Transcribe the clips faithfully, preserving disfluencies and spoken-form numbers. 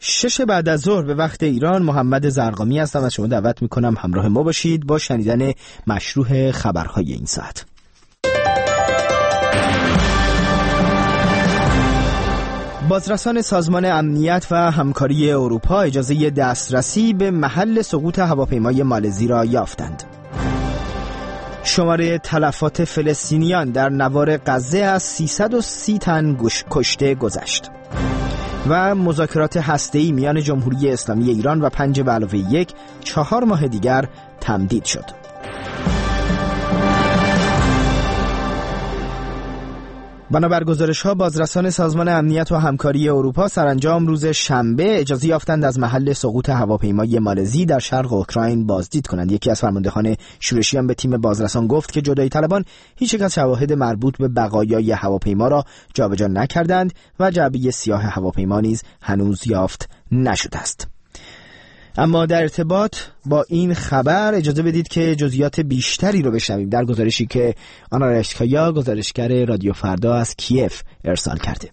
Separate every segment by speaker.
Speaker 1: شش بعد از ظهر به وقت ایران. محمد زرقامی هستم و شما دعوت میکنم همراه ما باشید با شنیدن مشروح خبرهای این ساعت. بازرسان سازمان امنیت و همکاری اروپا اجازه دسترسی به محل سقوط هواپیمای مالزی را یافتند. شماره تلفات فلسطینیان در نوار غزه از سیصد و سی تن کشته گذشت. و مذاکرات هسته‌ای میان جمهوری اسلامی ایران و پنج به علاوه یک چهار ماه دیگر تمدید شد. بنابر گزارش‌ها بازرسان سازمان امنیت و همکاری اروپا سرانجام روز شنبه اجازه یافتند از محل سقوط هواپیمای مالزی در شرق اوکراین بازدید کنند. یکی از فرماندهان شورشیان به تیم بازرسان گفت که جدایی طلبان هیچ یک از شواهد مربوط به بقایای هواپیما را جابجا نکردند و جعبه سیاه هواپیما نیز هنوز یافت نشده است. اما در ارتباط با این خبر اجازه بدید که جزئیات بیشتری رو بشنویم در گزارشی که آنا رشکایا، گزارشگر رادیو فردا از کیف ارسال کرده.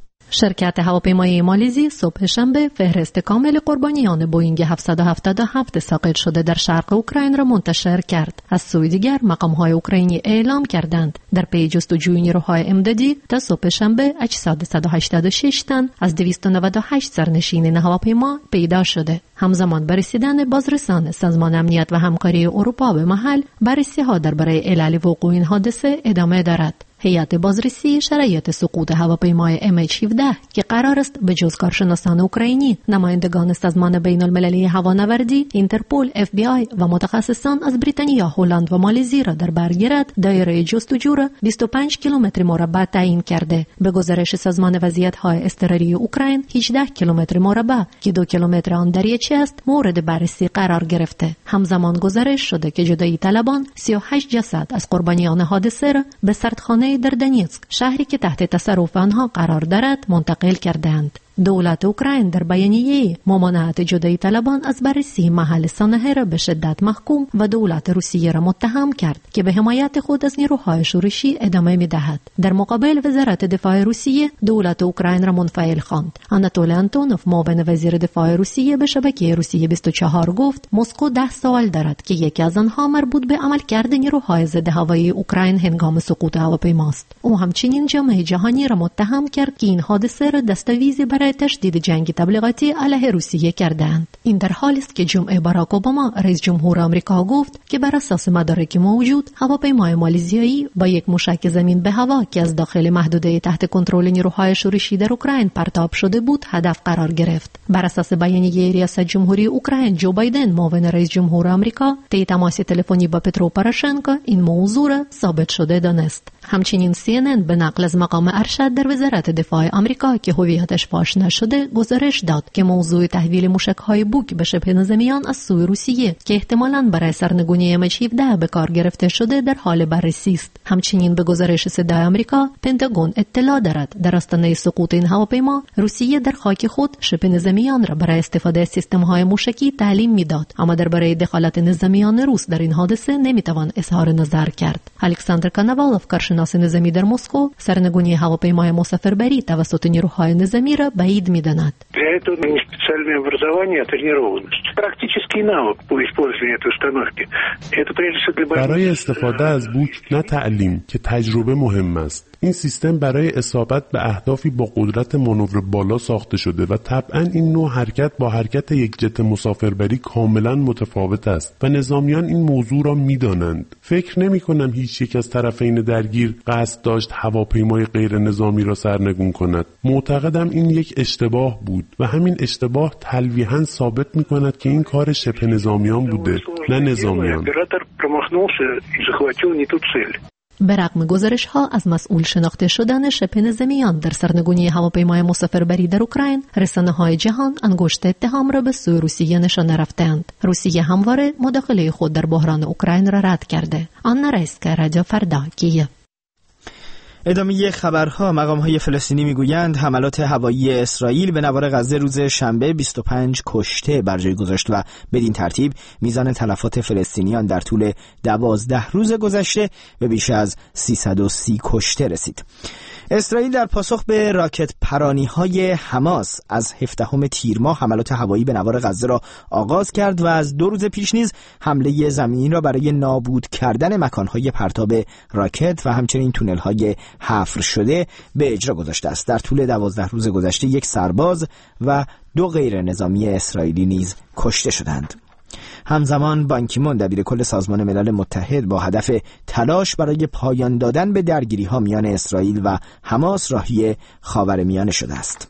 Speaker 2: شرکت هواپیمای مالزی صبح شنبه فهرست کامل قربانیان بوئینگ هفتصد و هفتاد و هفت ساقط شده در شرق اوکراین را منتشر کرد. از سوی دیگر مقام‌های اوکراینی اعلام کردند در پی جستجوی نیروهای امدادی تا صبح شنبه اجساد صد و هشتاد و شش تن از دویست و نود و هشت سرنشین هواپیما پیدا شده. همزمان با رسیدن بازرسان سازمان امنیت و همکاری اروپا به محل، بررسی‌ها درباره علل وقوع این حادثه ادامه دارد. هیئت بازرسی شرایط سقوط هواپیمای ام اچ هفده که قرار است به جز کارشناسان اوکراینی، نمایندگان سازمان بین المللی هوانوردی، اینترپل، اف بی آی و متخصصان از بریتانیا، هلند و مالزی را در بر گیرد، دایره جستجو را بیست و پنج کیلومتر مربع تعیین کرده. به گزارش سازمان وضعیت‌های اضطراری اوکراین، هجده کیلومتر مربع که دو کیلومتر آن دریاچه است مورد بررسی قرار گرفته. همزمان گزارش شده که جدایی طلبان سی و هشت جسد از قربانیان حادثه را به سردخانه در دنیتسک، شهری که تحت تصرف آنها قرار دارد، منتقل کردند. دولت اوکراین در بیانیه ممانعت جدایی طلبان از بررسی محل سانحه را به شدت محکوم و دولت روسیه را متهم کرد که به حمایت خود از نیروهای شورشی ادامه می‌دهد. در مقابل وزارت دفاع روسیه دولت اوکراین را منفعل خواند. آناتول آنتونوف، معاون وزیر دفاع روسیه، به شبکه روسیه بیست و چهار گفت مسکو ده سوال دارد که یکی از آنها مربوط به عملکرد نیروهای ضد هوایی اوکراین هنگام سقوط هواپیماست. او همچنین جامعه جهانی را متهم کرد که این حادثه را دستاویزی برای تشدید جنگ تبلیغاتی علیه روسیه کردند. این در حالی است که جمعه باراک اوباما، رئیس جمهور آمریکا، گفت که بر اساس مدارک موجود هواپیمای مالزیایی با یک موشک زمین به هوا که از داخل محدوده تحت کنترل نیروهای شورشی در اوکراین پرتاب شده بود هدف قرار گرفت. بر اساس بیانیه ریاست جمهوری اوکراین، جو بایدن، معاون رئیس جمهور آمریکا، طی تماس تلفنی با پترو پاروشنکو این موضوع را ثابت شده دانست. همچنین سی ان ان به نقل از مقام ارشد در وزارت دفاع آمریکا که هویتش فاش نشده گزارش داد که موضوع تحویل موشک‌های بوک به شبه نظامیان از سوی روسیه که احتمالاً برای سرنگونی ام اچ هفده به کار گرفته شده در حال بررسی است. همچنین به گزارش صدای آمریکا، پنتاگون اطلاع دارد در آستانه سقوط این هواپیما روسیه در خاک خود شبه نظامیان را برای استفاده از سیستم‌های موشکی تعلیم می‌داد، اما درباره دخالت نظامیان روس در این حادثه نمی‌توان اظهار نظر کرد. الکساندر کانوالوف، کارشناس نظامی در مسکو، سرنگونی هواپیمای مسافربری توسط نیروهای نظامی را بعید می‌داند.
Speaker 3: Для этого не специальное образование, а тренированность. Практический навык по использованию этой установки. Это прежде всего для
Speaker 4: برای استفاده از بوک نه تعلیم که تجربه مهم است. این سیستم برای اصابت به اهدافی با قدرت مانور بالا ساخته شده و طبعاً این نوع حرکت با حرکت یک جت مسافربری کاملاً متفاوت است و نظامیان این موضوع را می‌دانند. فکر نمی‌کنم هیچ یک از طرفین درگیر قصد داشت هواپیمای غیر نظامی را سرنگون کند. معتقدم این یک اشتباه بود و همین اشتباه تلویحاً ثابت می‌کند که این کار شبه نظامیان بوده، نه نظامیان.
Speaker 2: به رغم گزارش‌ها از مسئول شناخته شدن شبه نظامیان در سرنگونی هواپیمای مسافربری در اوکراین، رسانه‌های جهان انگشت اتهام را به سوی روسیه نشانه رفتند. روسیه همواره مداخله خود در بحران اوکراین را رد کرده. آن رئیس که رادیو فردا کیف.
Speaker 1: ادامه خبرها. مقام‌های فلسطینی میگویند حملات هوایی اسرائیل به نوار غزه روز شنبه بیست و پنج کشته بر جای گذاشت و بدین ترتیب میزان تلفات فلسطینیان در طول دوازده روز گذشته به بیش از سیصد و سی کشته رسید. اسرائیل در پاسخ به راکت پرانی‌های حماس از هفدهم تیر ماه حملات هوایی به نوار غزه را آغاز کرد و از دو روز پیش نیز حمله زمینی را برای نابود کردن مکان‌های پرتاب راکت و همچنین تونل‌های حفر شده به اجرا گذاشته است. در طول دوازده روز گذشته یک سرباز و دو غیر نظامی اسرائیلی نیز کشته شدند. همزمان بان کی مون دبیر کل سازمان ملل متحد با هدف تلاش برای پایان دادن به درگیری‌ها میان اسرائیل و حماس راهی خاورمیانه شده است.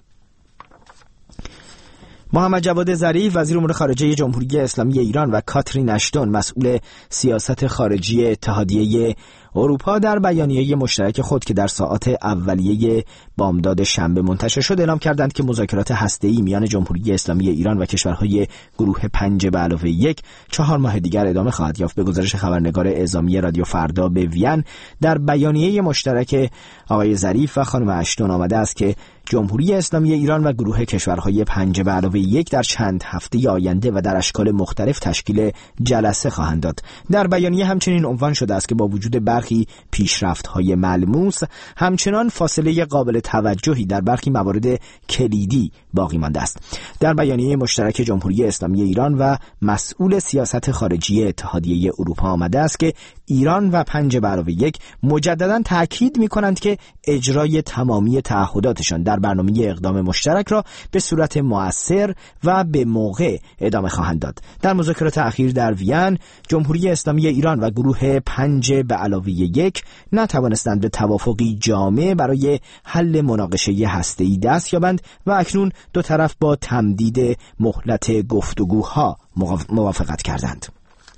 Speaker 1: محمد جواد ظریف وزیر امور خارجه جمهوری اسلامی ایران و کاترین اشتون مسئول سیاست خارجی اتحادیه اروپا در بیانیه مشترک خود که در ساعات اولیه بامداد شنبه منتشر شد اعلام کردند که مذاکرات هسته‌ای میان جمهوری اسلامی ایران و کشورهای گروه پنج به علاوه یک چهار ماه دیگر ادامه خواهد یافت. به گزارش خبرنگار اعزامی رادیو فردا به وین در بیانیه مشترک آقای ظریف و خانم اشتون آمده است که جمهوری اسلامی ایران و گروه کشورهای پنج به علاوه یک در چند هفته آینده و در اشکال مختلف تشکیل جلسه خواهند داد. در بیانیه همچنین عنوان شده است که با وجود برخی پیشرفت‌های ملموس همچنان فاصله قابل توجهی در برخی موارد کلیدی باقی مانده است. در بیانیه مشترک جمهوری اسلامی ایران و مسئول سیاست خارجی اتحادیه اروپا آمده است که ایران و پنج به علاوه یک مجددا تاکید می‌کنند که اجرای تمامی تعهداتشان در برنامه اقدام مشترک را به صورت مؤثر و به موقع ادامه خواهند داد. در مذاکرات اخیر در وین جمهوری اسلامی ایران و گروه پنج به علاوه یک نتوانستند به توافقی جامع برای حل مناقشه هسته‌ای دست یابند و اکنون دو طرف با تمدید مهلت گفتگوها موافقت کردند.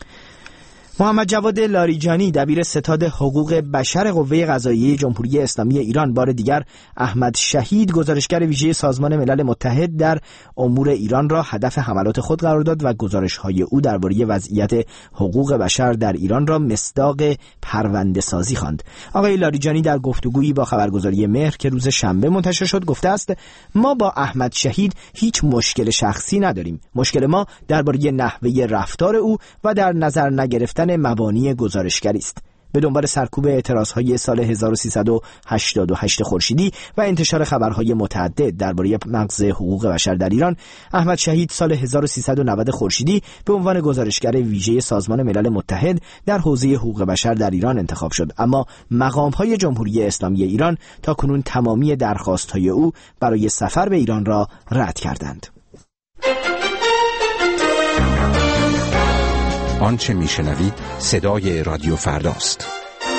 Speaker 1: محمد جواد لاریجانی دبیر ستاد حقوق بشر قوه قضاییه جمهوری اسلامی ایران بار دیگر احمد شهید گزارشگر ویژه سازمان ملل متحد در امور ایران را هدف حملات خود قرار داد و گزارش‌های او درباره وضعیت حقوق بشر در ایران را مصداق پرونده‌سازی خواند. آقای لاریجانی در گفتگویی با خبرگزاری مهر که روز شنبه منتشر شد گفته است ما با احمد شهید هیچ مشکل شخصی نداریم. مشکل ما درباره نحوه رفتار او و در نظر نگرفتن مبانی گزارشگری است. به دنبال سرکوب اعتراضهای سال هزار و سیصد و هشتاد و هشت خورشیدی و انتشار خبرهای متعدد درباره نقض حقوق بشر در ایران، احمد شهید سال هزار و سیصد و نود خورشیدی به عنوان گزارشگر ویژه سازمان ملل متحد در حوزه حقوق بشر در ایران انتخاب شد، اما مقام‌های جمهوری اسلامی ایران تا کنون تمامی درخواست‌های او برای سفر به ایران را رد کردند.
Speaker 5: آنچه میشنوید صدای رادیو فرداست.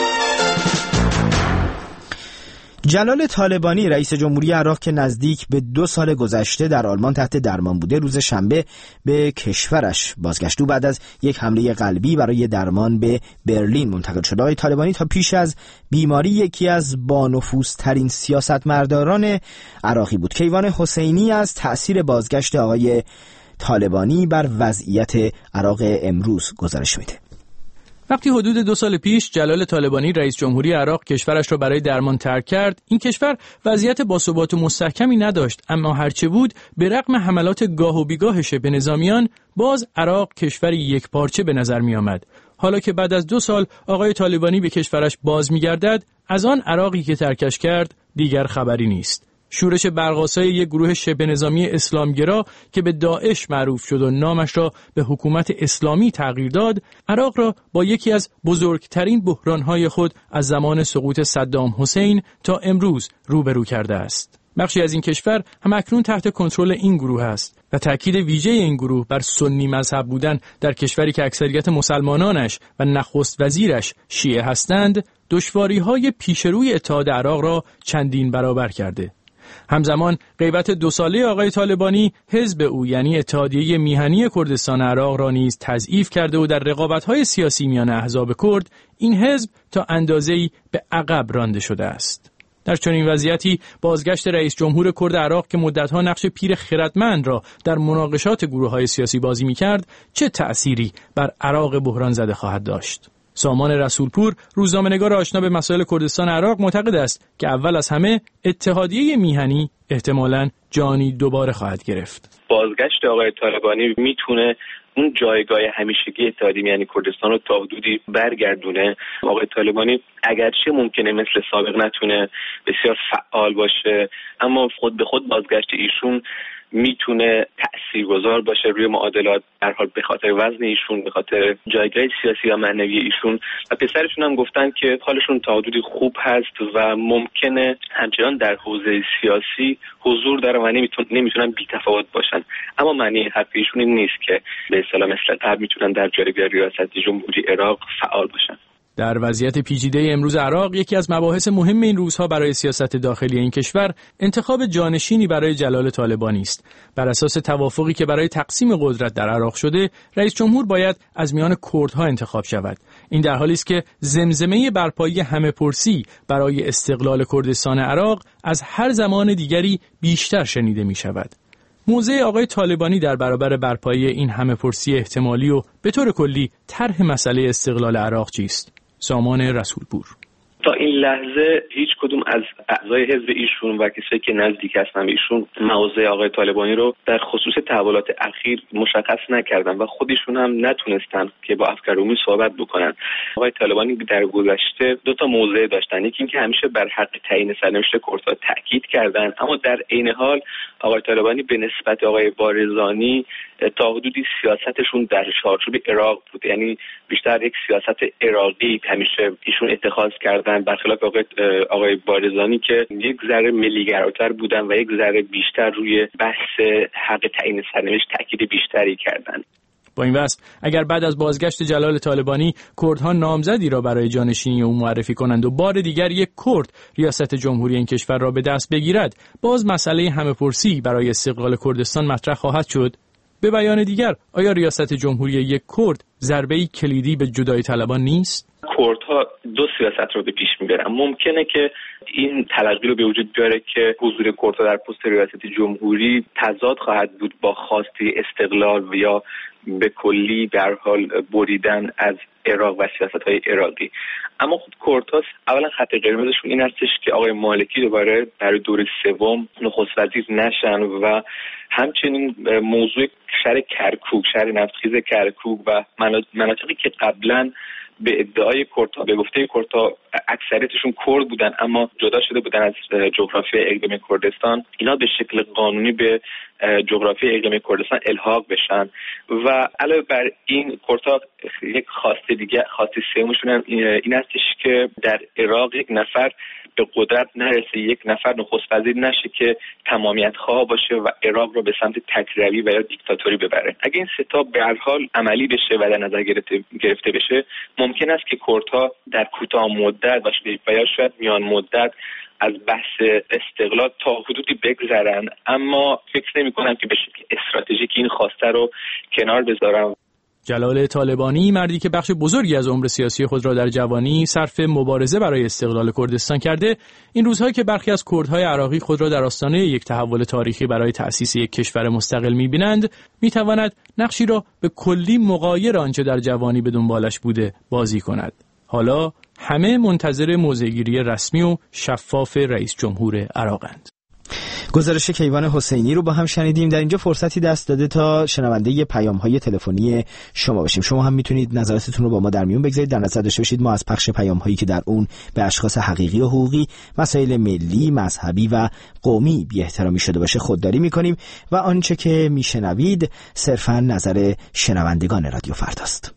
Speaker 1: جلال طالبانی رئیس جمهوری عراق که نزدیک به دو سال گذشته در آلمان تحت درمان بوده روز شنبه به کشورش بازگشت. او بعد از یک حمله قلبی برای درمان به برلین منتقل شد. آقای طالبانی تا پیش از بیماری یکی از بانفوذترین سیاستمداران عراقی بود. کیوان حسینی از تأثیر بازگشت آقای طالبانی بر وضعیت عراق امروز گزارش میده.
Speaker 6: وقتی حدود دو سال پیش جلال طالبانی رئیس جمهوری عراق کشورش را برای درمان ترک کرد، این کشور وضعیت باثبات و مستحکمی نداشت، اما هرچه بود به رغم حملات گاه و بیگاه شبه نظامیان باز عراق کشوری یک پارچه به نظر می آمد. حالا که بعد از دو سال آقای طالبانی به کشورش باز می گردد، از آن عراقی که ترکش کرد دیگر خبری نیست. شورش برق‌آسای یک گروه شبه نظامی اسلامگرا که به داعش معروف شد و نامش را به حکومت اسلامی تغییر داد، عراق را با یکی از بزرگترین بحران‌های خود از زمان سقوط صدام حسین تا امروز روبرو کرده است. بخشی از این کشور هم اکنون تحت کنترل این گروه است و تأکید ویژه این گروه بر سنی مذهب بودن در کشوری که اکثریت مسلمانانش و نخست وزیرش شیعه هستند، دشواری‌های پیشروی اتحاد عراق را چندین برابر کرده. همزمان غیبت دو ساله آقای طالبانی حزب او یعنی اتحادیه میهنی کردستان عراق را نیز تضعیف کرده و در رقابت‌های سیاسی میان احزاب کرد این حزب تا اندازه‌ای به عقب رانده شده است. در چنین وضعیتی بازگشت رئیس جمهور کرد عراق که مدت‌ها نقش پیر خردمند را در مناقشات گروه‌های سیاسی بازی می‌کرد چه تأثیری بر عراق بحران زده خواهد داشت؟ سامان رسولپور روزنامه‌نگار آشنا به مسائل کردستان عراق معتقد است که اول از همه اتحادیه میهنی احتمالاً جانی دوباره خواهد گرفت.
Speaker 7: بازگشت آقای طالبانی میتونه اون جایگاه همیشگی اتحادیه یعنی کردستان رو تا حدودی برگردونه. آقای طالبانی اگرچه ممکنه مثل سابق نتونه بسیار فعال باشه، اما خود به خود بازگشت ایشون میتونه تاثیرگذار باشه روی معادلات، در حال به خاطر وزن ایشون، به خاطر جایگاه سیاسی و معنوی ایشون. و پسرشون هم گفتن که حالشون تا حدودی خوب هست و ممکنه همچنان در حوزه سیاسی حضور دارن و نمیتونن نمیتونن بی‌تفاوت باشن. اما معنی حرف ایشون این نیست که به اصطلاح مثل قبل میتونن در جایگاه ریاست جمهوری عراق فعال باشن.
Speaker 6: در وضعیت پیچیده امروز عراق، یکی از مباحث مهم این روزها برای سیاست داخلی این کشور انتخاب جانشینی برای جلال طالبانی است. بر اساس توافقی که برای تقسیم قدرت در عراق شده، رئیس جمهور باید از میان کردها انتخاب شود. این در حالی است که زمزمه برپایی همه‌پرسی برای استقلال کردستان عراق از هر زمان دیگری بیشتر شنیده می شود. موضع آقای طالبانی در برابر برپایی این همه‌پرسی احتمالی و به طور کلی طرح مسئله استقلال عراق چیست؟ سامان رسولپور:
Speaker 7: تا این لحظه هیچ کدوم از اعضای حزب ایشون و کسایی که نزدیک هستن به ایشون موضع آقای طالبانی رو در خصوص تحولات اخیر مشخص نکردن و خودشون هم نتونستن که با افکارعمومی صحبت بکنن. آقای طالبانی در گذشته دو تا موضع داشتن، یکی اینکه همیشه بر حق تعیین سرنوشت کردها تاکید کردن، اما در عین حال آقای طالبانی به نسبت آقای بارزانی تا حدودی سیاستشون در چارچوب عراق بود، یعنی بیشتر یک سیاست عراقی همیشه ایشون اتخاذ کردن، برخلاف آقای آقای بارزانی که یک ذره ملی‌گراتر بودن و یک ذره بیشتر روی بحث حق تعیین سرنوشت تاکید بیشتری کردند.
Speaker 6: با این وصف اگر بعد از بازگشت جلال طالبانی کردها نامزدی را برای جانشینی او معرفی کنند و بار دیگر یک کرد ریاست جمهوری این کشور را به دست بگیرد، باز مسئله همه‌پرسی برای استقلال کردستان مطرح خواهد شد. به بیان دیگر، آیا ریاست جمهوری یک کرد ضربه‌ای کلیدی به جدایی طلبان نیست؟
Speaker 7: کردها دو سیاست رو به پیش میبرن. ممکنه که این تلقی رو به وجود بیاره که حضور کردها در پست ریاست جمهوری تضاد خواهد بود با خواسته استقلال یا به کلی در حال بریدن از عراق و سیاست‌های عراقی. اما خود کردها اولا خط قرمزشون این هستش که آقای مالکی دوباره برای دور سوم نخست وزیر نشن و همچنین موضوع شهر کرکوک، شهر نفتخیز کرکوک و مناطقی که قبلا به ادعای کردها، به گفته کردها اکثریتشون کرد بودن اما جدا شده بودن از جغرافی اقلیم کردستان، اینا به شکل قانونی به جغرافی اقلیم کردستان الحاق بشن. و علاوه بر این کردها یک خواسته دیگه، خواسته سومشون این هستش که در عراق یک نفر به قدرت نرسه، یک نفر نخست وزیر نشه که تمامیت خواه باشه و عراق رو به سمت تک‌روی و یا دیکتاتوری ببره. اگه این سه تا به هر حال عملی بشه و در نظر گرفته بشه، ممکن است که کردها در کوتاه مدت و یا شاید میان مدت از بحث استقلال تا حدودی بگذرن، اما فکر نمی‌کنم که به شکل استراتژیک این خواسته رو کنار بذارن.
Speaker 6: جلال طالبانی، مردی که بخش بزرگی از عمر سیاسی خود را در جوانی صرف مبارزه برای استقلال کردستان کرده، این روزها که برخی از کردهای عراقی خود را در آستانه یک تحول تاریخی برای تأسیس یک کشور مستقل می‌بینند، می‌تواند نقشی را به کلی مغایر آنچه در جوانی به دنبالش بوده بازی کند. حالا همه منتظر موضع‌گیری رسمی و شفاف رئیس جمهور عراقند.
Speaker 1: گزارش کیوان حسینی رو با هم شنیدیم. در اینجا فرصتی دست داده تا شنونده پیام‌های تلفنی شما باشیم. شما هم میتونید نظراتتون رو با ما در میون بگذارید. در نظر داشته باشید ما از پخش پیام‌هایی که در اون به اشخاص حقیقی و حقوقی مسائل ملی، مذهبی و قومی بی احترامی شده باشه خودداری میکنیم و آنچه که میشنوید صرفاً نظر شنوندگان رادیو فرداست.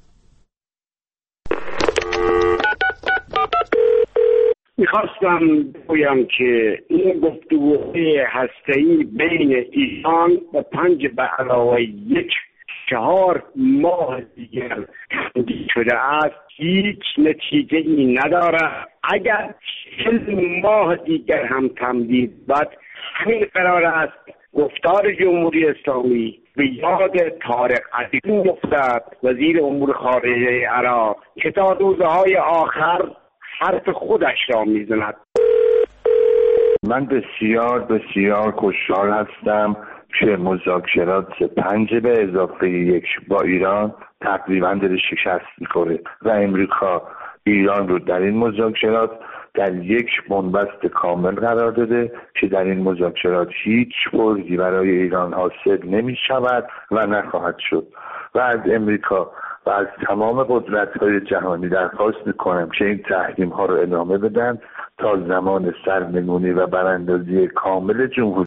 Speaker 8: میخواستم بگویم که این گفتگوهای هسته‌ای بین ایران و پنج به علاوه یک چهار ماه دیگر تمدید شده است هیچ نتیجه ای ندارد. اگر چند ماه دیگر هم تمدید بعد همین قرار است گفتار جمهوری اسلامی به یاد طارق عزیزی افتد، وزیر امور خارجه عراق، که تا روزهای آخر حرف خودش را میزند.
Speaker 9: من بسیار بسیار خوشحال هستم که مذاکرات پنج به اضافه یک با ایران تقریبا داره شکست میخوره و امریکا ایران رو در این مذاکرات در یک بنبست کامل قرار داده که در این مذاکرات هیچ بردی برای ایران حاصل نمی شود و نخواهد شد و از امریکا و از تمام قدرت‌های جهانی درخواست می‌کنم که این تحریم‌ها رو ادامه بدن تا زمان سرنگونی و براندازی کامل جمهوری